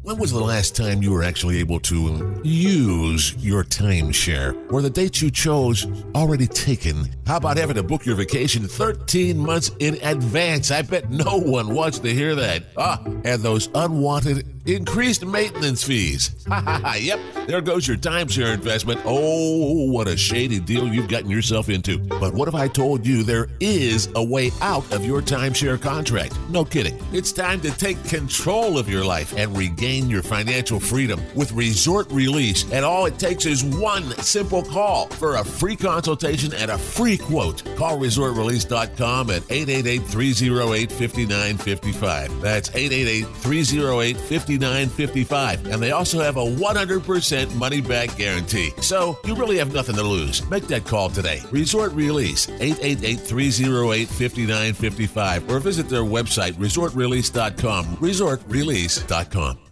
When was the last time you were actually able to use your timeshare? Were the dates you chose already taken? How about having to book your vacation 13 months in advance? I bet no one wants to hear that. And those unwanted increased maintenance fees. Yep, there goes your timeshare investment. Oh, what a shady deal you've gotten yourself into. But what if I told you there is a way out of your timeshare contract? No kidding. It's time to take control of your life and regain your financial freedom with Resort Release. And all it takes is one simple call for a free consultation and a free quote. Call resortrelease.com at 888-308-5955. That's 888-308-5955. And they also have a 100% money-back guarantee. So you really have nothing to lose. Make that call today. Resort Release, 888-308-5955. Or visit their website, resortrelease.com. Resortrelease.com.